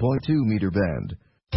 107.2 meter band.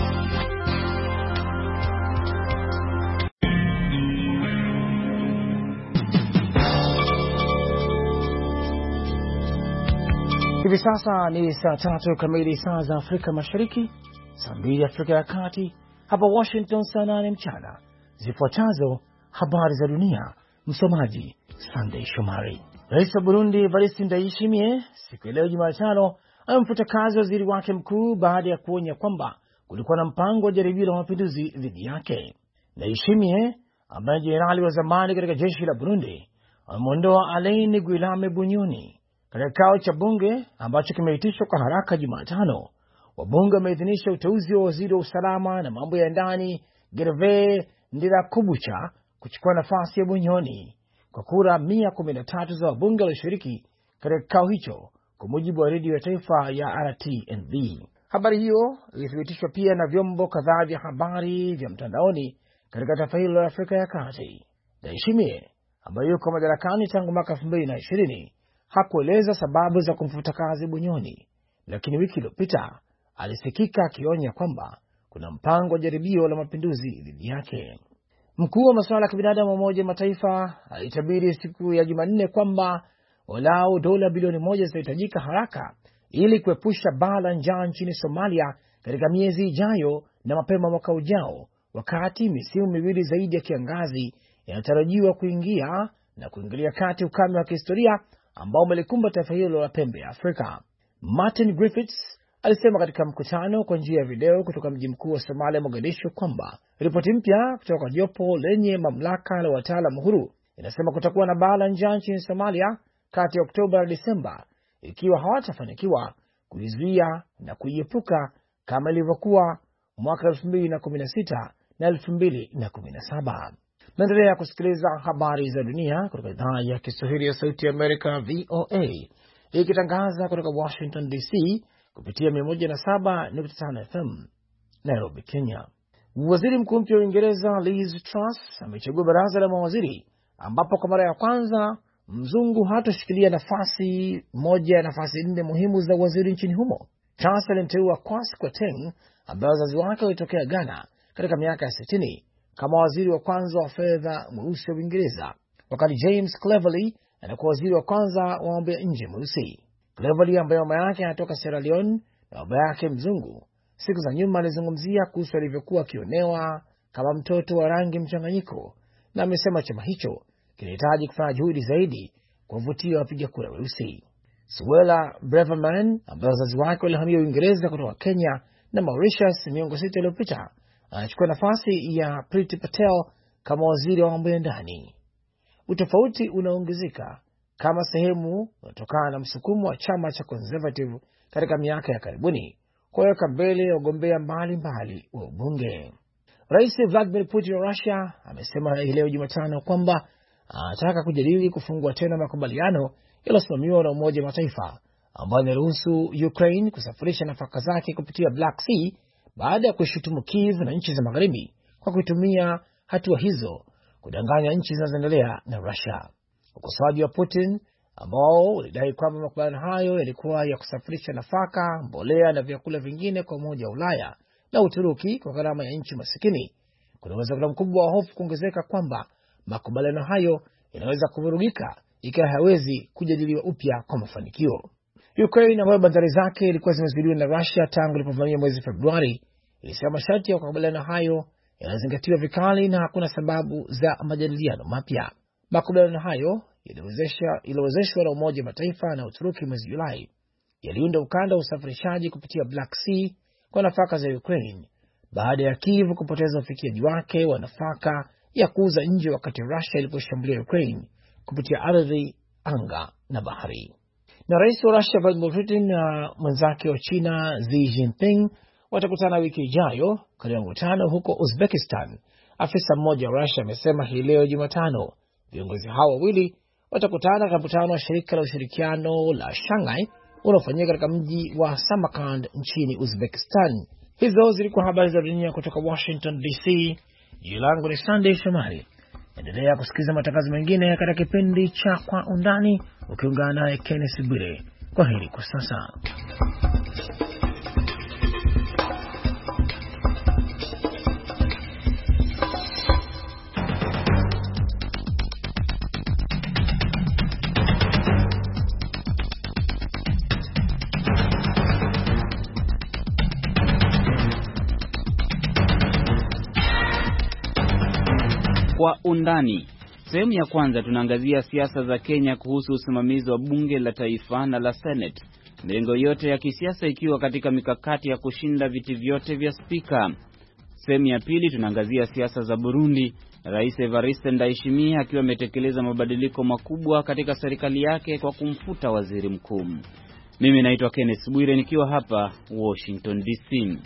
Hivi sasa ni saa 3 kamili saa za Afrika Mashariki, saa 2 Afrika ya Kati, hapa Washington saa 8 mchana. Zifuatazo habari za dunia, msomaji Sunday Shomari. Rais wa Burundi Evariste Ndayishimiye siku ya leo Jumatano amemfuta kazi waziri wake mkuu baada ya kuonya kwamba kulikuwa na mpango wa jaribio la mapinduzi dhidi yake. Ndayishimiye ambaye jenerali wa zamani katika jeshi la Burundi ameondoa Alain Guillaume Bunyoni katika kikao cha bunge ambacho kimeitishwa kwa haraka Jumatano. Wabunge wameidhinisha uteuzi wa waziri wa usalama na mambo ya ndani Gervais Ndirakobucha kuchukua nafasi ya Bunyoni kwa kura 113 za wabunge walioshiriki katika kikao hicho, kwa mujibu wa redio ya taifa ya RTNB. Habari hiyo ilithibitishwa pia na vyombo kadhaa vya habari vya mtandaoni katika taifa hilo la Afrika ya Kati. Ndayishimiye ambaye yuko madarakani tangu mwaka 2020 hakueleza sababu za kumfuta kazi Bunyoni, lakini wiki iliyopita alisikika akionya kwamba kuna mpango wa jaribio la mapinduzi dhidi yake. Mkuu wa masuala ya kibinadamu wa Umoja wa Mataifa alitabiri siku ya Jumanne kwamba walau dola bilioni 1 zitahitajika haraka ili kuepusha baa la njaa nchini Somalia katika miezi ijayo na mapema mwaka ujao, wakati misimu miwili zaidi ya kiangazi inatarajiwa kuingia na kuingilia kati ukame wa kihistoria ambao umelikumba taifa hilo la pembe ya Afrika. Martin Griffiths alisema katika mkutano kwa njia ya video kutoka mji mkuu wa Somalia, Mogadishu, kwamba ripoti mpya kutoka kwa jopo lenye mamlaka la wataalamu huru inasema kutakuwa na baa la njaa nchini Somalia kati ya Oktoba na Disemba ikiwa hawatafanikiwa kuizuia na kuiepuka kama ilivyokuwa mwaka 2016 na 2017. Naendelea kusikiliza habari za dunia kutoka idhaa ya Kiswahili ya Sauti ya Amerika, VOA, ikitangaza kutoka Washington DC kupitia 107.5 FM Nairobi, Kenya. Waziri mkuu mpya wa Uingereza Liz Truss amechagua baraza la mawaziri ambapo kwa mara ya kwanza mzungu hatoshikilia nafasi moja ya nafasi 4 muhimu za waziri nchini humo. Truss alimteua Kwasi Kwarteng ambaye wazazi wake walitokea Ghana katika miaka ya 60 kama waziri wa kwanza wa fedha mweusi wa Uingereza, wakati James Cleverly anakuwa waziri wa kwanza wa mambo ya nje mweusi. Cleverly ambaye mama yake anatoka Sierra Leone na baba yake mzungu, siku za nyuma alizungumzia kuhusu alivyokuwa akionewa kama mtoto wa rangi mchanganyiko, na amesema chama hicho kinahitaji kufanya juhudi zaidi kuwavutia wapiga kura weusi. Suella Braverman ambaye wazazi wake walihamia Uingereza kutoka Kenya na Mauritius miongo 6 iliyopita anachukua nafasi ya Priti Patel kama waziri wa mambo ya ndani. Utofauti unaongezeka kama sehemu unatokana na msukumo wa chama cha Conservative katika miaka ya karibuni kuweka mbele wagombea mbalimbali wa ubunge. Rais Vladimir Putin wa Russia amesema leo Jumatano kwamba anataka kujadili kufungua tena makubaliano yaliyosimamiwa na Umoja wa Mataifa ambayo yanaruhusu Ukraine kusafirisha nafaka zake kupitia Black Sea baada ya kushutumu Kiev na nchi za magharibi kwa kutumia hatua hizo kudanganya nchi zinazoendelea na Russia. Ukosoaji wa Putin ambao ulidai kwamba makubaliano hayo yalikuwa ya kusafirisha nafaka, mbolea na vyakula vingine kwa Umoja wa Ulaya na Uturuki kwa gharama ya nchi masikini, kunaweza kuwa mkubwa wa hofu kuongezeka kwamba makubaliano hayo yanaweza kuvurugika ikiwa hayawezi kujadiliwa upya kwa mafanikio. Ukraine ambayo bandari zake ilikuwa zimezuiliwa na Russia tangu ilipovamia mwezi Februari ilisema masharti ya makubaliano hayo yanazingatiwa vikali na hakuna sababu za majadiliano mapya. Makubaliano hayo yaliwezeshwa na Umoja wa Mataifa na Uturuki mwezi Julai yaliunda ukanda wa usafirishaji kupitia Black Sea kwa nafaka za Ukraine baada ya Kiev kupoteza ufikiaji wake wa nafaka ya kuuza nje wakati Russia iliposhambulia Ukraine kupitia ardhi, anga na bahari. Na rais wa Russia Vladimir Putin na mwenzake wa China Xi Jinping watakutana wiki ijayo katika mkutano huko Uzbekistan. Afisa mmoja wa Russia amesema hii leo Jumatano viongozi hao wawili watakutana katika mkutano wa shirika la ushirikiano la Shanghai unaofanyika katika mji wa Samarkand nchini Uzbekistan. Hizo zilikuwa habari za dunia kutoka Washington DC. Jina langu ni Sunday Shomari. Endelea kusikiliza matangazo mengine katika kipindi cha Kwa Undani ukiungana naye Kenneth Bwire. Kwaheri kwa sasa. Kwa undani. Sehemu ya kwanza tunaangazia siasa za Kenya kuhusu usimamizi wa bunge la taifa na la Senate. Mirengo yote ya kisiasa ikiwa katika mikakati ya kushinda viti vyote vya spika. Sehemu ya pili tunaangazia siasa za Burundi, Rais Evariste Ndayishimiye akiwa ametekeleza mabadiliko makubwa katika serikali yake kwa kumfuta waziri mkuu. Mimi naitwa Kenneth Bwire nikiwa hapa Washington DC.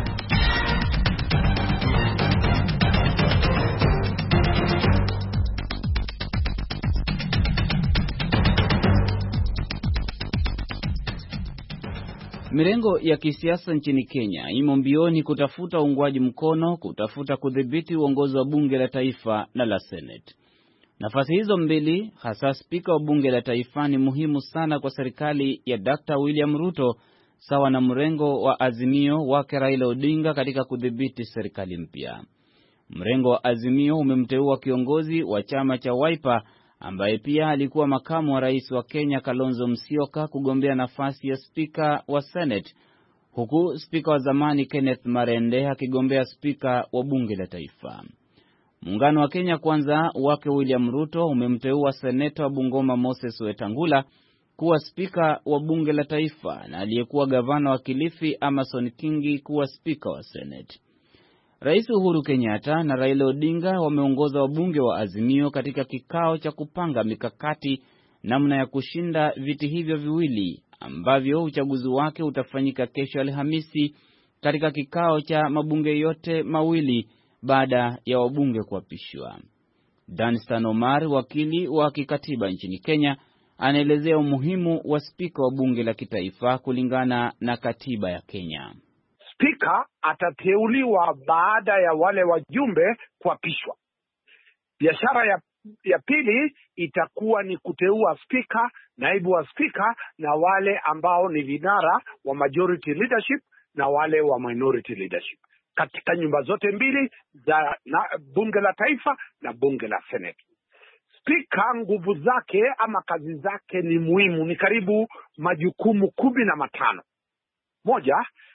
Mirengo ya kisiasa nchini Kenya imo mbioni kutafuta uungwaji mkono, kutafuta kudhibiti uongozi wa bunge la taifa na la Senate. Nafasi hizo mbili, hasa spika wa bunge la taifa, ni muhimu sana kwa serikali ya Dr. William Ruto, sawa na mrengo wa Azimio wake Raila Odinga katika kudhibiti serikali mpya. Mrengo wa Azimio umemteua kiongozi wa chama cha Wiper ambaye pia alikuwa makamu wa rais wa Kenya Kalonzo Musyoka kugombea nafasi ya spika wa Senate, huku spika wa zamani Kenneth Marende akigombea spika wa bunge la taifa. Muungano wa Kenya Kwanza wake William Ruto umemteua seneta wa Bungoma Moses Wetangula kuwa spika wa bunge la taifa na aliyekuwa gavana wa Kilifi Amason Kingi kuwa spika wa Senate. Rais Uhuru Kenyatta na Raila Odinga wameongoza wabunge wa Azimio katika kikao cha kupanga mikakati namna ya kushinda viti hivyo viwili ambavyo uchaguzi wake utafanyika kesho Alhamisi katika kikao cha mabunge yote mawili baada ya wabunge kuapishwa. Danstan Omar, wakili wa kikatiba nchini Kenya, anaelezea umuhimu wa spika wa bunge la kitaifa kulingana na katiba ya Kenya. Spika atateuliwa baada ya wale wajumbe kuapishwa. Biashara ya pili itakuwa ni kuteua spika, naibu wa spika na wale ambao ni vinara wa majority leadership na wale wa minority leadership katika nyumba zote mbili za bunge la taifa na bunge la Senate. Spika nguvu zake ama kazi zake ni muhimu, ni karibu majukumu 15. Moja,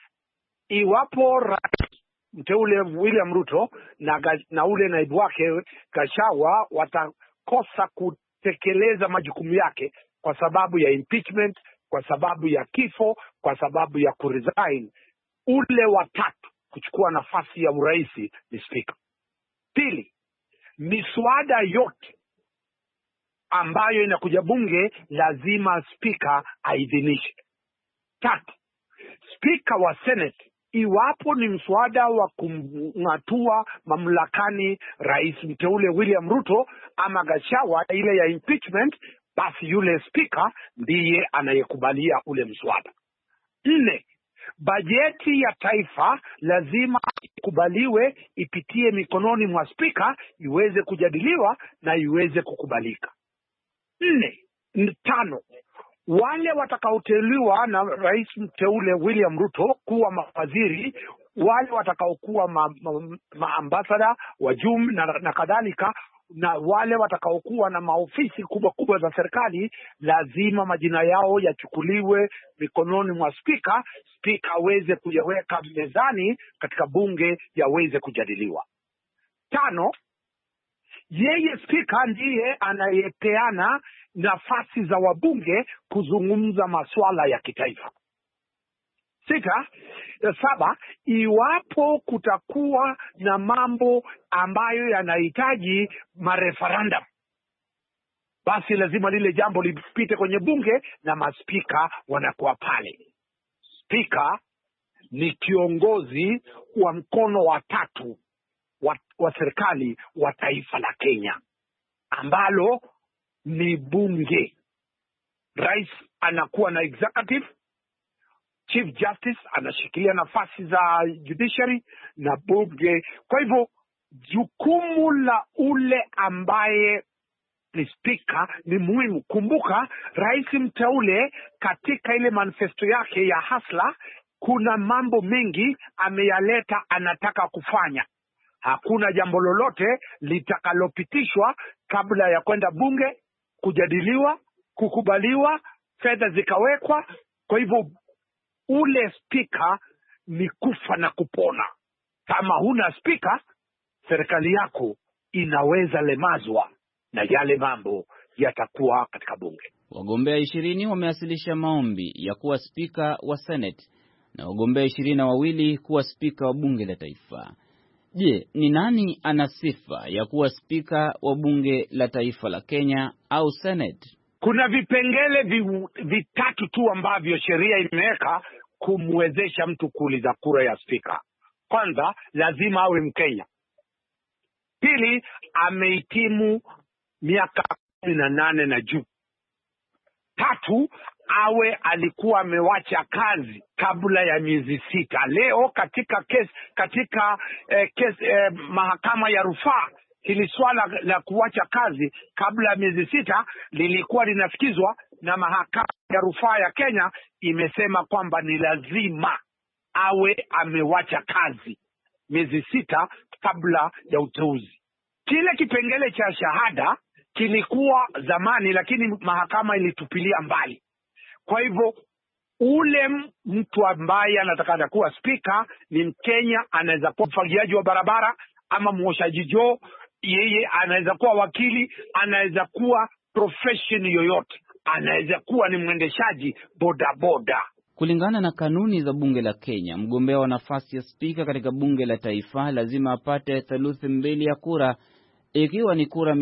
iwapo rais mteule William Ruto na ule naibu wake Gachagua watakosa kutekeleza majukumu yake kwa sababu ya impeachment, kwa sababu ya kifo, kwa sababu ya kuresign, ule watatu kuchukua nafasi ya uraisi ni spika. Pili, miswada yote ambayo inakuja bunge lazima spika aidhinishe. Tatu, spika wa Senate, iwapo ni mswada wa kumng'atua mamlakani rais mteule William Ruto ama Gachagua, ile ya impeachment, basi yule spika ndiye anayekubalia ule mswada. 4, bajeti ya taifa lazima ikubaliwe, ipitie mikononi mwa spika, iweze kujadiliwa na iweze kukubalika. 5, wale watakaoteuliwa na rais mteule William Ruto kuwa mawaziri, wale watakaokuwa maambasada wajum na kadhalika, na wale watakaokuwa na maofisi kubwa za serikali, lazima majina yao yachukuliwe mikononi mwa spika, spika aweze kuyaweka mezani katika bunge yaweze kujadiliwa. 5, yeye spika ndiye anayepeana nafasi za wabunge kuzungumza masuala ya kitaifa. 7, iwapo kutakuwa na mambo ambayo yanahitaji mareferendum, basi lazima lile jambo lipite kwenye bunge na maspika wanakuwa pale. Spika ni kiongozi wa mkono wa tatu wa serikali wa taifa la Kenya, ambalo ni bunge. Rais anakuwa na executive, Chief Justice anashikilia nafasi za judiciary na bunge. Kwa hivyo jukumu la ule ambaye ni spika ni muhimu. Kumbuka, rais mteule katika ile manifesto yake ya Hasla, kuna mambo mengi ameyaleta anataka kufanya. Hakuna jambo lolote litakalopitishwa kabla ya kwenda bunge kujadiliwa, kukubaliwa, fedha zikawekwa. Kwa hivyo ule spika ni kufa na kupona. Kama huna spika, serikali yako inaweza lemazwa na yale mambo yatakuwa katika bunge. Wagombea 20 wamewasilisha maombi ya kuwa spika wa Senate na wagombea 22 kuwa spika wa bunge la taifa. Je, ni nani ana sifa ya kuwa spika wa bunge la taifa la Kenya au Senate? Kuna vipengele vitatu tu ambavyo sheria imeweka kumwezesha mtu kuuliza kura ya spika. Kwanza, lazima awe Mkenya. Pili, amehitimu miaka 18 na juu. Tatu, awe alikuwa amewacha kazi kabla ya miezi 6. Leo katika mahakama ya rufaa, hili swala la kuwacha kazi kabla ya miezi 6 lilikuwa linasikizwa, na mahakama ya rufaa ya Kenya imesema kwamba ni lazima awe amewacha kazi miezi 6 kabla ya uteuzi. Kile kipengele cha shahada kilikuwa zamani, lakini mahakama ilitupilia mbali. Kwa hivyo ule mtu ambaye anataka kuwa spika ni Mkenya, anaweza kuwa mfagiaji wa barabara ama mwoshaji joo, yeye anaweza kuwa wakili, anaweza kuwa profession yoyote, anaweza kuwa ni mwendeshaji bodaboda. Kulingana na kanuni za bunge la Kenya, mgombea wa nafasi ya spika katika bunge la taifa lazima apate theluthi 2 ya kura, ikiwa ni kura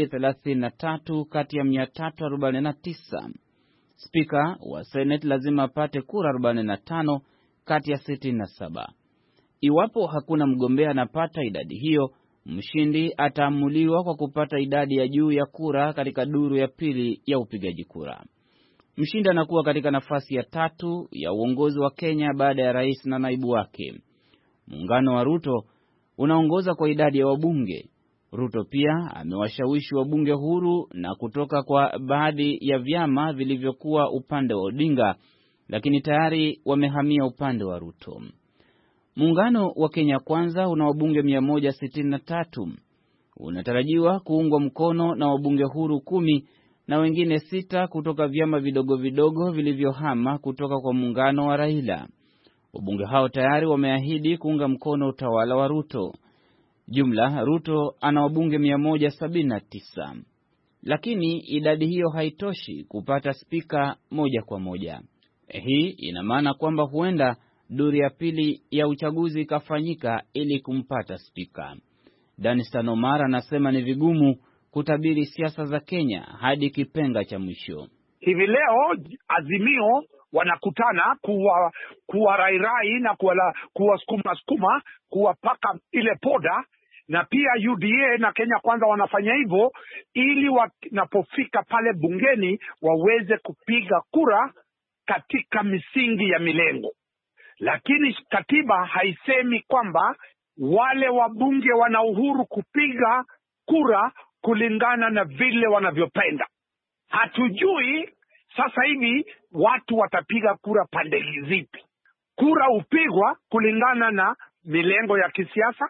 233 kati ya 349. Spika wa Senate lazima apate kura 45 kati ya 67. Iwapo hakuna mgombea anapata idadi hiyo, mshindi ataamuliwa kwa kupata idadi ya juu ya kura katika duru ya pili ya upigaji kura. Mshindi anakuwa katika nafasi ya 3 ya uongozi wa Kenya baada ya rais na naibu wake. Muungano wa Ruto unaongoza kwa idadi ya wabunge. Ruto pia amewashawishi wabunge huru na kutoka kwa baadhi ya vyama vilivyokuwa upande wa Odinga, lakini tayari wamehamia upande wa Ruto. Muungano wa Kenya Kwanza una wabunge 163. Unatarajiwa kuungwa mkono na wabunge huru 10 na wengine 6 kutoka vyama vidogo vidogo vilivyohama kutoka kwa muungano wa Raila. Wabunge hao tayari wameahidi kuunga mkono utawala wa Ruto. Jumla, Ruto ana wabunge 179. Lakini idadi hiyo haitoshi kupata spika moja kwa moja. Hii ina maana kwamba huenda duru ya pili ya uchaguzi ikafanyika ili kumpata spika. Danistan Omar anasema ni vigumu kutabiri siasa za Kenya hadi kipenga cha mwisho. Hivi leo Azimio wanakutana kuwa rairai na kuwasukuma kuwapaka ile poda, na pia UDA na Kenya Kwanza wanafanya hivyo ili wanapofika pale bungeni waweze kupiga kura katika misingi ya milengo. Lakini katiba haisemi kwamba wale wabunge wana uhuru kupiga kura kulingana na vile wanavyopenda. Hatujui sasa hivi watu watapiga kura pande zipi. Kura upigwa kulingana na milengo ya kisiasa.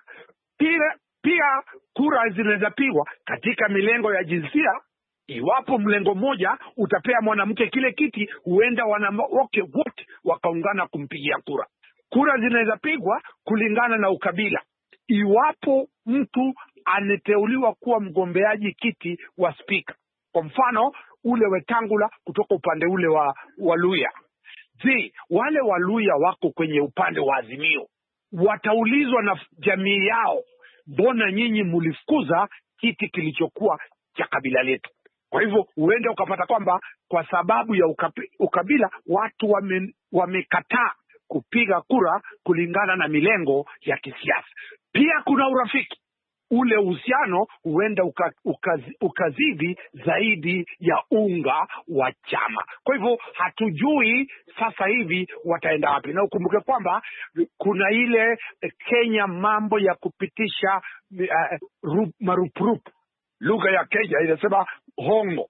Pia kura zinaweza pigwa katika milengo ya jinsia. Iwapo mlengo mmoja utapea mwanamke kile kiti, huenda wanawake wote wakaungana kumpigia kura. Kura zinaweza pigwa kulingana na ukabila. Iwapo mtu anateuliwa kuwa mgombeaji kiti wa spika, kwa mfano ule Wetangula kutoka upande ule wa Waluya, wale Waluya wako kwenye upande wa Azimio, wataulizwa na jamii yao, mbona nyinyi mlifukuza kiti kilichokuwa cha kabila letu? Kwa hivyo huenda ukapata kwamba kwa sababu ya ukabila watu wamekataa kupiga kura kulingana na milengo ya kisiasa. Pia kuna urafiki, ule uhusiano huenda ukazidi zaidi ya unga wa chama. Kwa hivyo hatujui sasa hivi wataenda wapi. Na ukumbuke kwamba kuna ile Kenya mambo ya kupitisha marupurupu. Lugha ya Kenya inasema hongo.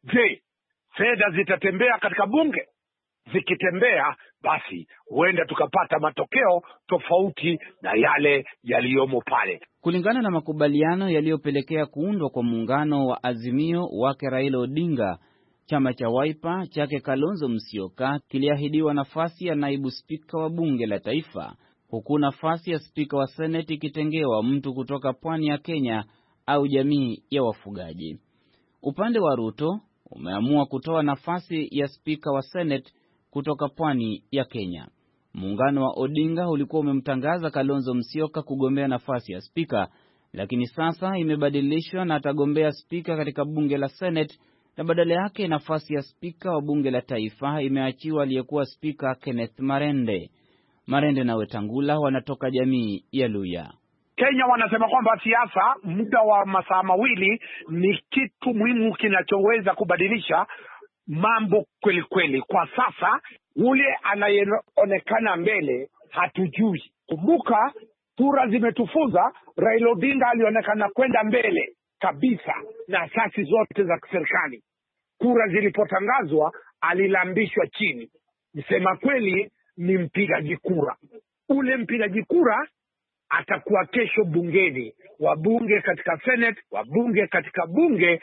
Fedha zitatembea katika bunge? Zikitembea, basi huenda tukapata matokeo tofauti na yale yaliyomo pale. Kulingana na makubaliano yaliyopelekea kuundwa kwa muungano wa Azimio wake Raila Odinga, chama cha Wiper chake Kalonzo Musyoka kiliahidiwa nafasi ya naibu spika wa bunge la taifa, huku nafasi ya spika wa Senate ikitengewa mtu kutoka pwani ya Kenya au jamii ya wafugaji. Upande wa Ruto umeamua kutoa nafasi ya spika wa Senate kutoka pwani ya Kenya. Muungano wa Odinga ulikuwa umemtangaza Kalonzo Musyoka kugombea nafasi ya spika, lakini sasa imebadilishwa na atagombea spika katika bunge la Senate, na badala yake nafasi ya spika wa bunge la taifa imeachiwa aliyekuwa spika Kenneth Marende. Marende na Wetangula wanatoka jamii ya Luhya. Kenya wanasema kwamba siasa muda wa masaa mawili ni kitu muhimu kinachoweza kubadilisha mambo kweli kweli. Kwa sasa ule anayeonekana mbele hatujui. Kumbuka kura zimetufunza, Raila Odinga alionekana kwenda mbele kabisa na asasi zote za serikali. Kura zilipotangazwa alilambishwa chini. Nisema kweli ni mpigaji kura. Ule mpigaji kura atakuwa kesho bungeni, wabunge katika Senate, wabunge katika bunge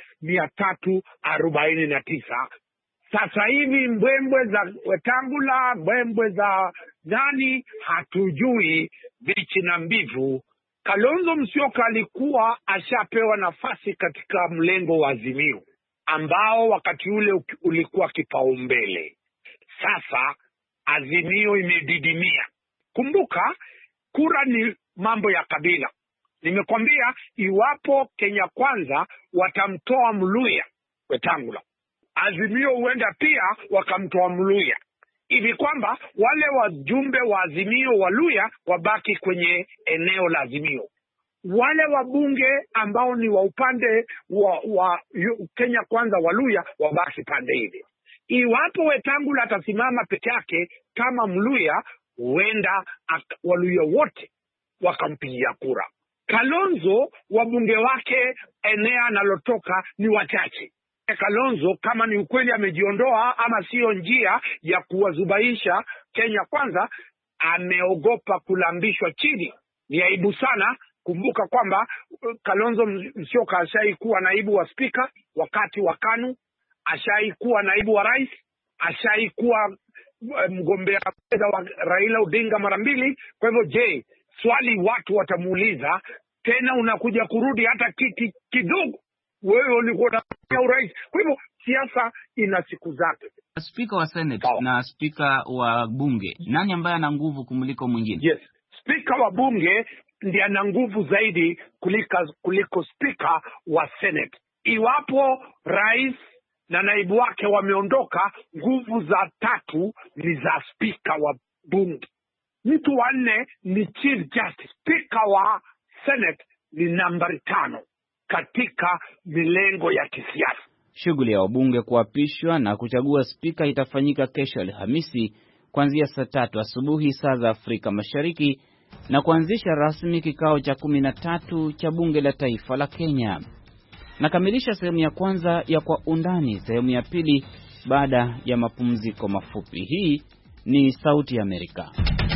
349. Sasa hivi mbwembwe za Wetangula, mbwembwe za nani hatujui, bichi na mbivu. Kalonzo Musyoka alikuwa ashapewa nafasi katika mlengo wa Azimio ambao wakati ule ulikuwa kipaumbele. Sasa Azimio imedidimia. Kumbuka kura ni mambo ya kabila. Nimekwambia iwapo Kenya Kwanza watamtoa Mluhya Wetangula, Azimio huenda pia wakamtoa Mluhya, hivi kwamba wale wajumbe wa Azimio wa Luhya wabaki kwenye eneo la Azimio. Wale wabunge ambao ni wa upande wa Kenya Kwanza wa Luhya wabaki pande ile. Iwapo Wetangula atasimama peke yake kama Mluhya, huenda Waluhya wote wakampigia kura. Kalonzo wabunge wake eneo analotoka ni wachache. Kalonzo kama ni ukweli amejiondoa ama sio njia ya kuwazubaisha Kenya Kwanza, ameogopa kulambishwa chini. Ni aibu sana. Kumbuka kwamba Kalonzo Musyoka ashaikuwa naibu wa spika wakati wa KANU, ashaikuwa naibu wa rais, ashaikuwa mgombea wa Raila Odinga mara mbili. Kwa hivyo je, swali watu watamuuliza tena, unakuja kurudi hata kiti kidogo, wewe ulikuwa unafanya urais. Kwa hivyo siasa ina siku zake. Spika wa Senate na spika wa bunge, nani ambaye ana nguvu kumliko mwingine? Yes, spika wa bunge ndiye ana nguvu zaidi kuliko spika wa Senate. Iwapo rais na naibu wake wameondoka, nguvu za tatu ni za spika wa bunge. Mtu wa nne ni Chief Justice. Spika wa Senate ni nambari 5 katika milengo ya kisiasa. Shughuli ya wabunge kuapishwa na kuchagua spika itafanyika kesho Alhamisi kuanzia saa 3 asubuhi saa za Afrika Mashariki, na kuanzisha rasmi kikao cha 13 cha bunge la taifa la Kenya. Nakamilisha sehemu ya kwanza ya Kwa Undani. Sehemu ya pili baada ya mapumziko mafupi. Hii ni Sauti ya Amerika.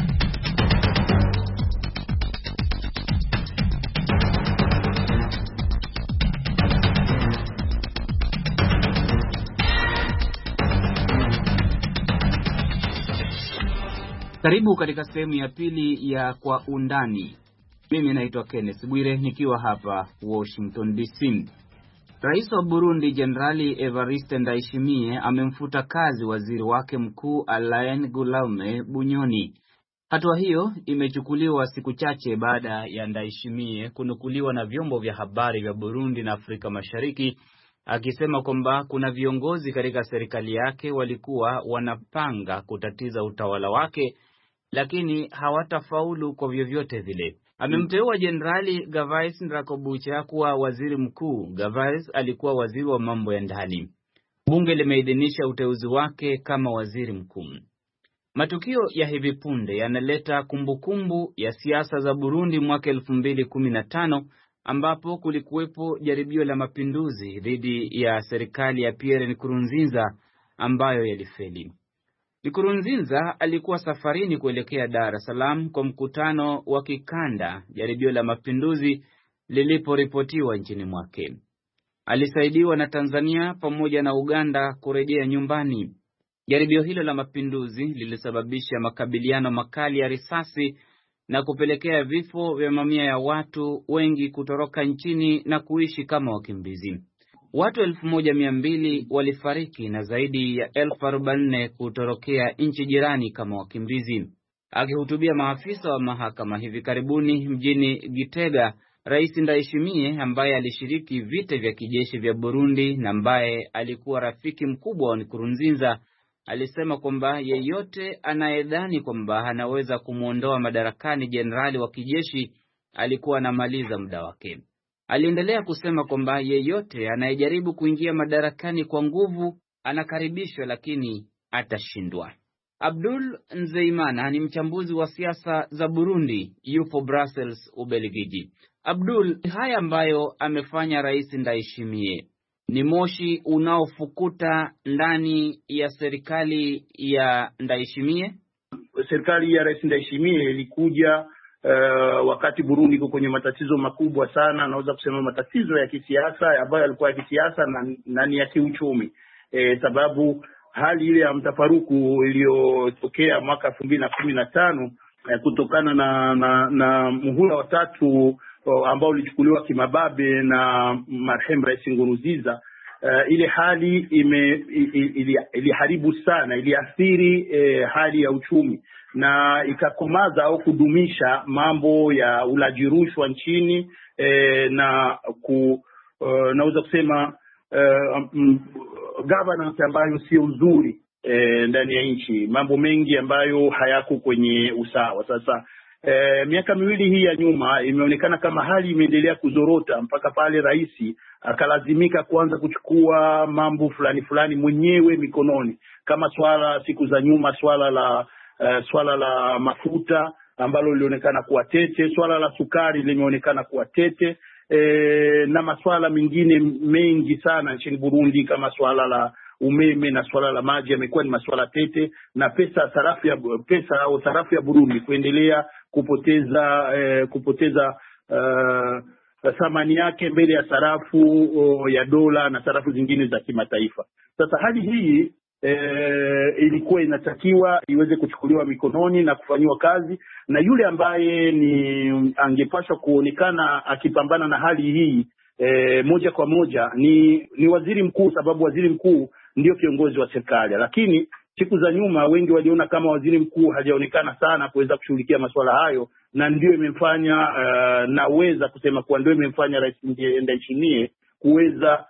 Karibu katika sehemu ya pili ya Kwa Undani. Mimi naitwa Kenneth Bwire nikiwa hapa Washington DC. Rais wa Burundi Jenerali Evariste Ndayishimiye amemfuta kazi waziri wake mkuu Alain Guillaume Bunyoni. Hatua hiyo imechukuliwa siku chache baada ya Ndayishimiye kunukuliwa na vyombo vya habari vya Burundi na Afrika Mashariki akisema kwamba kuna viongozi katika serikali yake walikuwa wanapanga kutatiza utawala wake, lakini hawatafaulu kwa vyovyote vile. Amemteua Jenerali Gervais Ndirakobucha kuwa waziri mkuu. Gervais alikuwa waziri wa mambo ya ndani. Bunge limeidhinisha uteuzi wake kama waziri mkuu. Matukio ya hivi punde yanaleta kumbukumbu ya siasa za Burundi mwaka 2015 ambapo kulikuwepo jaribio la mapinduzi dhidi ya serikali ya Pierre Nkurunziza ambayo yalifeli. Nkurunziza alikuwa safarini kuelekea Dar es Salaam kwa mkutano wa kikanda jaribio la mapinduzi liliporipotiwa nchini mwake. Alisaidiwa na Tanzania pamoja na Uganda kurejea nyumbani. Jaribio hilo la mapinduzi lilisababisha makabiliano makali ya risasi na kupelekea vifo vya mamia ya watu, wengi kutoroka nchini na kuishi kama wakimbizi. Watu 1200 walifariki na zaidi ya 1040 kutorokea nchi jirani kama wakimbizi. Akihutubia maafisa wa mahakama hivi karibuni mjini Gitega, Rais Ndayishimiye ambaye alishiriki vita vya kijeshi vya Burundi na ambaye alikuwa rafiki mkubwa wa Nkurunziza alisema kwamba yeyote anayedhani kwamba anaweza kumuondoa madarakani jenerali wa kijeshi alikuwa anamaliza muda wake. Aliendelea kusema kwamba yeyote anayejaribu kuingia madarakani kwa nguvu anakaribishwa, lakini atashindwa. Abdul Nzeimana ni mchambuzi wa siasa za Burundi, yupo Brussels, Ubelgiji. Abdul, haya ambayo amefanya Rais Ndayishimiye ni moshi unaofukuta ndani ya serikali ya Ndayishimiye? Serikali ya Rais Ndayishimiye ilikuja wakati Burundi iko kwenye matatizo makubwa sana, naweza kusema matatizo ya kisiasa ambayo yalikuwa ya kisiasa na ni ya kiuchumi. Sababu hali ile ya mtafaruku iliyotokea mwaka 2015 kutokana na muhula wa tatu ambao ulichukuliwa kimababe na marehemu Rais Nkurunziza, ile hali iliharibu sana, iliathiri hali ya uchumi na ikakomaza au kudumisha mambo ya ulaji rushwa nchini, na naweza kusema governance ambayo sio nzuri ndani ya nchi, mambo mengi ambayo hayako kwenye usawa. Sasa miaka miwili hii ya nyuma imeonekana kama hali imeendelea kuzorota mpaka pale rais akalazimika kuanza kuchukua mambo fulani mwenyewe mikononi, kama siku za nyuma swala la mafuta ambalo lilionekana kuwa tete, swala la sukari limeonekana kuwa tete, na masuala mengine mengi sana nchini Burundi kama swala la umeme na swala la maji yamekuwa ni masuala tete, na sarafu ya Burundi kuendelea kupoteza thamani yake mbele ya sarafu ya dola na sarafu zingine za kimataifa. Sasa hali hii ilikuwa inatakiwa iweze kuchukuliwa mikononi na kufanyiwa kazi, na yule ambaye angepaswa kuonekana akipambana na hali hii moja kwa moja ni waziri mkuu, sababu waziri mkuu ndio kiongozi wa serikali. Lakini siku za nyuma wengi waliona kama waziri mkuu hajaonekana sana kuweza kushughulikia masuala hayo, na ndio imemfanya naweza kusema kuwa ndio imemfanya Rais Ndayishimiye kuweza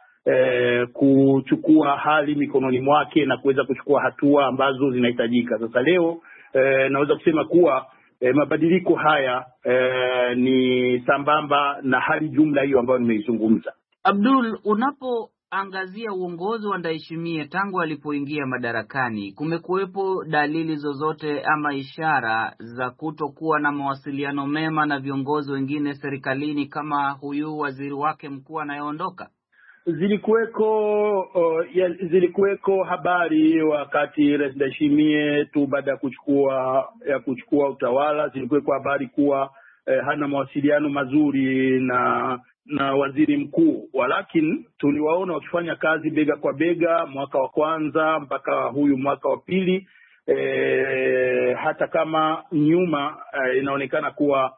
kuchukua hali mikononi mwake na kuweza kuchukua hatua ambazo zinahitajika. Sasa leo naweza kusema kuwa mabadiliko haya ni sambamba na hali jumla hiyo ambayo nimeizungumza. Abdul, unapoangazia uongozi wa Ndayishimiye tangu alipoingia madarakani, kumekuwepo dalili zozote ama ishara za kutokuwa na mawasiliano mema na viongozi wengine serikalini kama huyu waziri wake mkuu anayeondoka? Zilikuweko habari wakati Rais Ndayishimiye tu baada ya kuchukua utawala, zilikuweko habari kuwa hana mawasiliano mazuri na waziri mkuu, walakini tuliwaona wakifanya kazi bega kwa bega mwaka wa kwanza mpaka huyu mwaka wa pili, hata kama nyuma inaonekana kuwa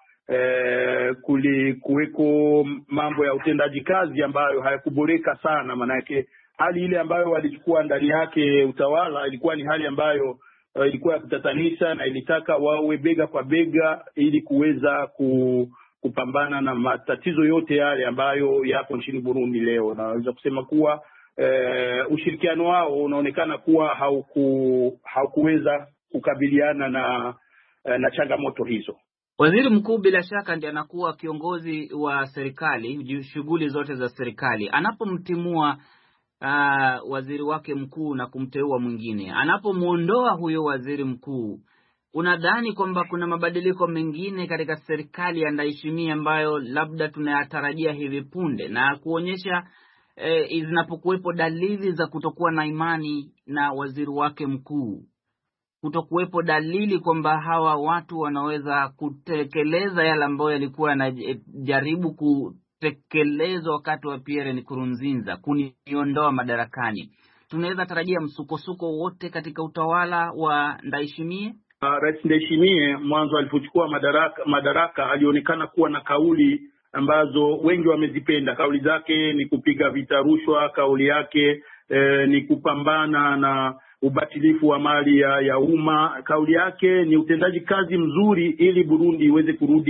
kulikuweko mambo ya utendaji kazi ambayo hayakuboreka sana. Maana yake hali ile ambayo walichukua ndani yake utawala ilikuwa ni hali ambayo ilikuwa ya kutatanisha, na ilitaka wawe bega kwa bega ili kuweza kupambana na matatizo yote yale ambayo yapo nchini Burundi leo. Naweza kusema kuwa ushirikiano wao unaonekana kuwa haukuweza kukabiliana na changamoto hizo. Waziri mkuu bila shaka ndiye anakuwa kiongozi wa serikali, shughuli zote za serikali. Anapomtimua waziri wake mkuu na kumteua mwingine, anapomuondoa huyo waziri mkuu, unadhani kwamba kuna mabadiliko mengine katika serikali ya Ndayishimiye ambayo labda tunayatarajia hivi punde, na kuonyesha zinapokuwepo dalili za kutokuwa na imani na waziri wake mkuu, kutokuwepo dalili kwamba hawa watu wanaweza kutekeleza yale ambayo yalikuwa yanajaribu kutekelezwa wakati wa Pierre Nkurunziza, kuniondoa madarakani, tunaweza tarajia msukosuko wote katika utawala wa Ndayishimiye? Rais Ndayishimiye mwanzo alipochukua madaraka alionekana kuwa na kauli ambazo wengi wamezipenda. Kauli zake ni kupiga vita rushwa, kauli yake ni kupambana na ubatilifu wa mali ya umma, kauli yake ni utendaji kazi mzuri ili Burundi iweze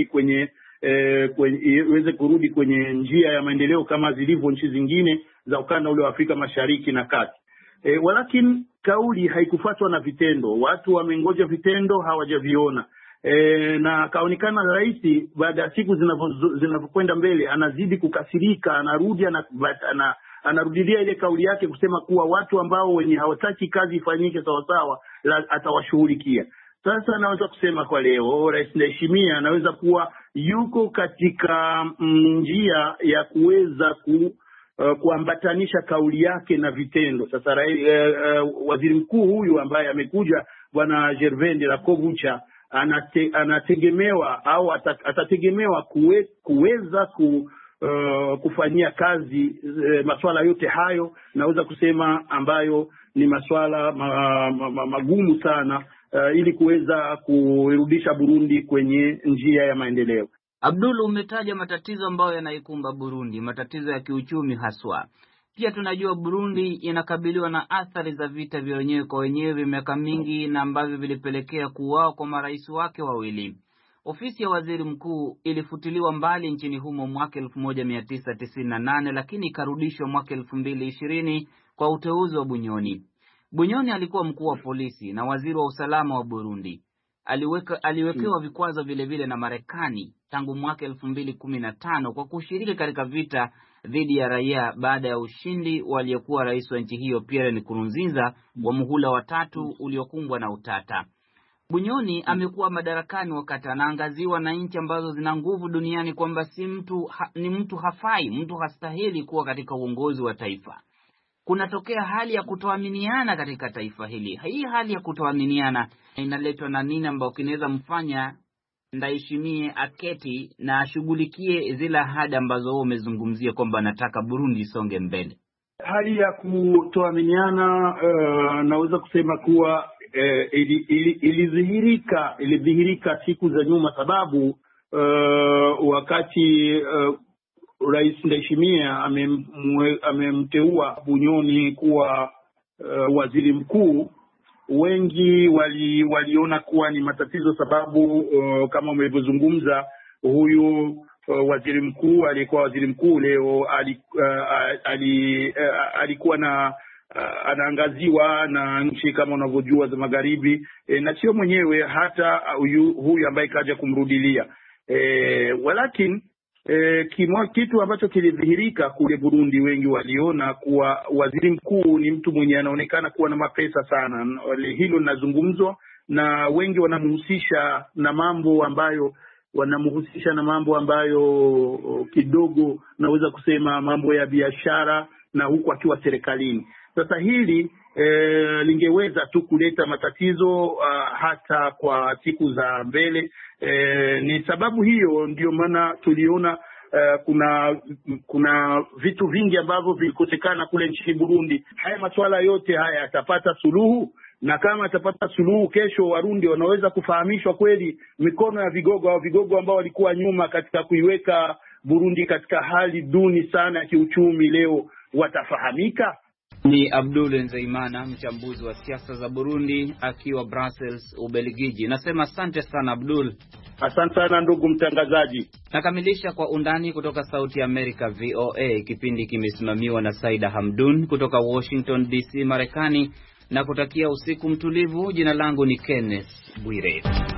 kurudi kwenye njia ya maendeleo kama zilivyo nchi zingine za ukanda ule wa Afrika Mashariki na Kati. Walakini kauli haikufuatwa na vitendo. Watu wamengoja vitendo, hawajaviona. Na kaonekana rais baada ya siku zinavyokwenda mbele anazidi kukasirika, anarudilia ile kauli yake kusema kuwa watu ambao wenye hawataki kazi ifanyike sawasawa atawashughulikia. Sasa naweza kusema kwa leo Rais Ndayishimiye anaweza kuwa yuko katika njia ya kuweza kuambatanisha kauli yake na vitendo. Sasa waziri mkuu huyu ambaye amekuja Bwana Gervais Ndirakobucha anategemewa au atategemewa kuweza kufanyia kazi masuala yote hayo, naweza kusema ambayo ni masuala magumu sana ili kuweza kurudisha Burundi kwenye njia ya maendeleo. Abdul, umetaja matatizo ambayo yanaikumba Burundi, matatizo ya kiuchumi haswa. Pia tunajua Burundi inakabiliwa na athari za vita vya wenyewe kwa wenyewe miaka mingi na ambavyo vilipelekea kuuawa kwa marais wake wawili. Ofisi ya waziri mkuu ilifutiliwa mbali nchini humo mwaka 1998 lakini ikarudishwa mwaka 2020 kwa uteuzi wa Bunyoni. Bunyoni alikuwa mkuu wa polisi na waziri wa usalama wa Burundi. Aliwekewa vikwazo vile vile na Marekani tangu mwaka 2015 kwa kushiriki katika vita dhidi ya raia baada ya ushindi waliyekuwa rais wa nchi hiyo Pierre Nkurunziza wa muhula wa 3 uliokumbwa na utata. Bunyoni amekuwa madarakani wakati anaangaziwa na nchi ambazo zina nguvu duniani kwamba ni mtu hafai, mtu hastahili kuwa katika uongozi wa taifa. Kunatokea hali ya kutoaminiana katika taifa hili. Hii hali ya kutoaminiana inaletwa na nini ambao kinaweza mfanya Ndayishimiye aketi na ashughulikie zile ahadi ambazo umezungumzia kwamba anataka Burundi isonge mbele? Hali ya kutoaminiana naweza kusema kuwa ilidhihirika siku za nyuma, sababu wakati Rais Ndayishimiye amemteua Bunyoni kuwa waziri mkuu, wengi waliona kuwa ni matatizo, sababu kama umevyozungumza, huyu waziri mkuu aliyekuwa waziri mkuu leo alikuwa anaangaziwa na nchi kama unavyojua za magharibi, na sio mwenyewe hata huyu ambaye kaja kumrudilia. Walakini kitu ambacho kilidhihirika kule Burundi, wengi waliona kuwa waziri mkuu ni mtu mwenye anaonekana kuwa na mapesa sana. Hilo linazungumzwa na wengi, wanamhusisha na mambo ambayo kidogo naweza kusema mambo ya biashara, na huku akiwa serikalini. Sasa hili lingeweza tu kuleta matatizo hata kwa siku za mbele. Ni sababu hiyo ndio maana tuliona kuna vitu vingi ambavyo vilikosekana kule nchini Burundi. Haya masuala yote haya yatapata suluhu, na kama atapata suluhu, kesho Warundi wanaweza kufahamishwa kweli mikono ya vigogo ambao walikuwa nyuma katika kuiweka Burundi katika hali duni sana ya kiuchumi, leo watafahamika. Ni Abdul Nzeimana, mchambuzi wa siasa za Burundi akiwa Brussels, Ubelgiji. Nasema asante sana Abdul. Asante sana ndugu mtangazaji. Nakamilisha kwa undani kutoka Sauti ya Amerika VOA. Kipindi kimesimamiwa na Saida Hamdun kutoka Washington DC, Marekani, na kutakia usiku mtulivu. Jina langu ni Kenneth Bwire.